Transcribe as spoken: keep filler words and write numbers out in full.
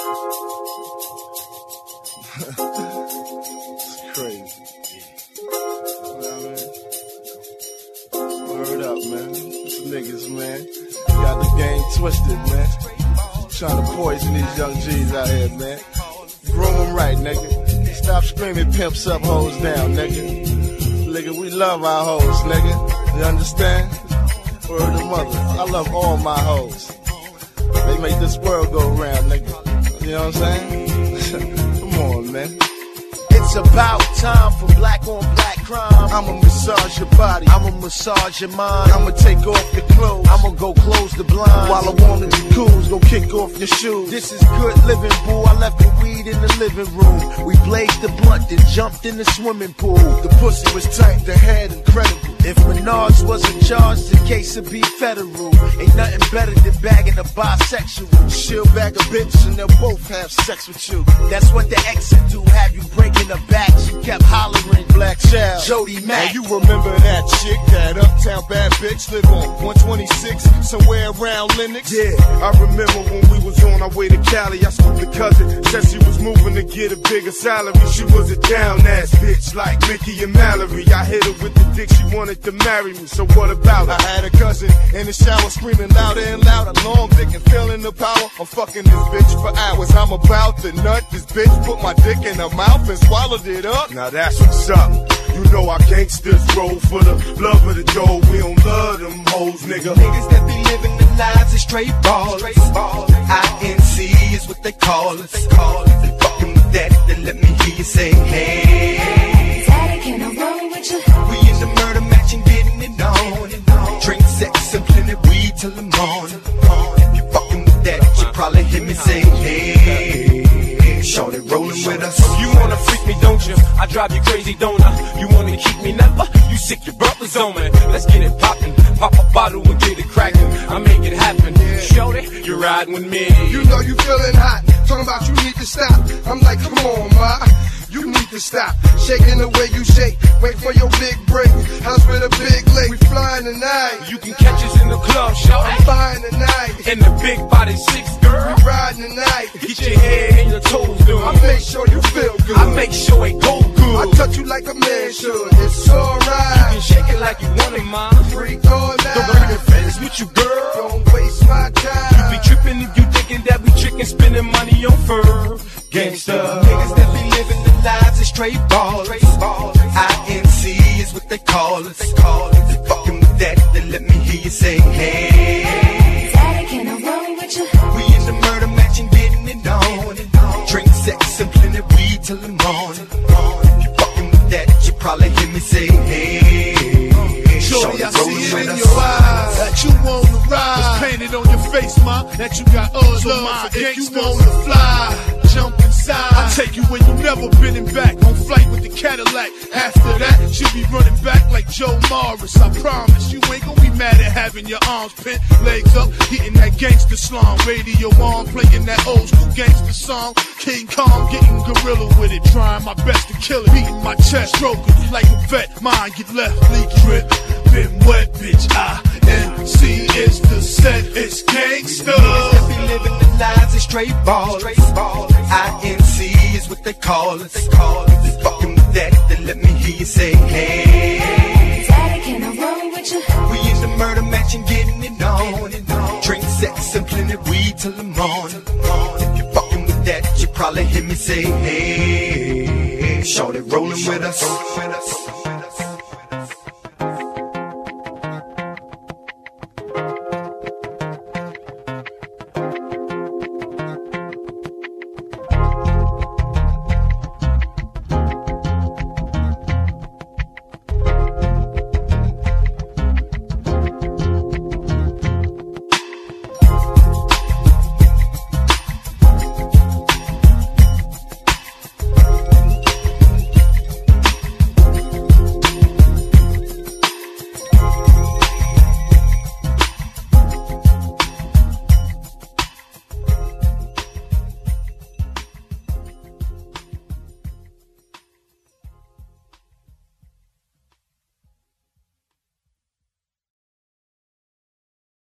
It's crazy. You know what I mean? Word up, man. These niggas, man. Got the game twisted, man. Trying to poison these young G's out here, man. Groom them right, nigga. Stop screaming pimps up, hoes down, nigga. Nigga, we love our hoes, nigga. You understand? Word of mother. I love all my hoes. They make this world go round, nigga. You know what I'm saying? Come on, man. It's about time for black on black crime. I'ma massage your body, I'ma massage your mind. I'ma take off your clothes, I'ma go close the blinds. While I'm on the jacuzzi, go kick off your shoes. This is good living, boo. I left the weed in the living room. We blazed the blunt and jumped in the swimming pool. The pussy was tight, the head incredible. If Menards wasn't charged, the case would be federal. Ain't nothing better than bagging a bisexual. She'll bag a bitch and they'll both have sex with you. That's what the exit do, have you breaking her back. She kept hollering, Black Child, Jody Mack. Now you remember that chick, that uptown bad bitch, live on one twenty-six, somewhere around Lenox? Yeah. I remember when we was on our way to Cali, I scooped the cousin, said she was moving to get a bigger salary. She was a down-ass bitch like Mickey and Mallory. I hit her with the dick, she wanted to marry me, so what about her? I had a cousin in the shower screaming louder and louder, long dick and feeling the power. I'm fucking this bitch for hours. I'm about to nut this bitch, put my dick in her mouth and swallowed it up. Now that's what's up. You know our gangsters roll for the love of the dough. We don't love them hoes, nigga. Niggas that be living the lives of straight ballers. I N C is what they call us. They call us. They fucking with that, then let me hear you say, hey. Daddy, can I roll with you? We in the murder match and getting it on. Drink, sex, and plenty weed till the morning. If you fucking with that, you probably hear me say, hey. Shorty rolling with us. You wanna freak me, don't you? I drive you crazy, don't I? You wanna keep me never? You sick, your brother's on me. Let's get it poppin'. Pop a bottle and get it crackin'. I make it happen. Shorty, you're riding with me. You know you feeling hot. Talking about you need to stop. I'm like, come on, ma. You need to stop shaking the way you shake. Wait for your big break. House with a big lake. We flying tonight. You can catch us in the club, shorty. I'm flying tonight. In the big body six, girl. We riding tonight. Get your head and your toes down. I make sure you feel good. I make sure it go good. I touch you like a man should. It's alright. You can shake it like you want it, ma. Freak all night. Don't bring the fence with you, girl. Don't waste my time. You be tripping if you thinking that we trickin', spending money on fur. Gangsta. Niggas that be living the lives of straight ballers. I N C is what they call us. They call us. They fucking with that, then let me hear you say, hey. Daddy, can I roll with you? We in the murder match and getting it on. Drink, sex, and plenty weed till the morning. If you fucking with that, you probably hear me say, hey. Shorty, I see it in your eyes that you wanna ride. It's painted on your face, ma, that you got all so love for if you wanna fly. Jump inside. I take you where you never been in back. On flight with the Cadillac. After that, she'll be running back like Joe Morris. I promise you ain't gonna be mad at having your arms bent, legs up, hitting that gangster slum. Radio on, playing that old school gangster song. King Kong getting gorilla with it, trying my best to kill it. Beating my chest, stroking it like a vet. Mine get left, leak drip. Been wet, bitch. I N C is the set. It's gangsta. Niggas that be living the lives of straight ballers. I N C is what they call us. They call us. They fucking with that, then let me hear you say, hey. Daddy, can I roll with you? We in the murder match and getting it on. Drink, sex, and plenty weed till the morning. If you fucking with that, you probably hear me say, hey. Shorty rolling with us.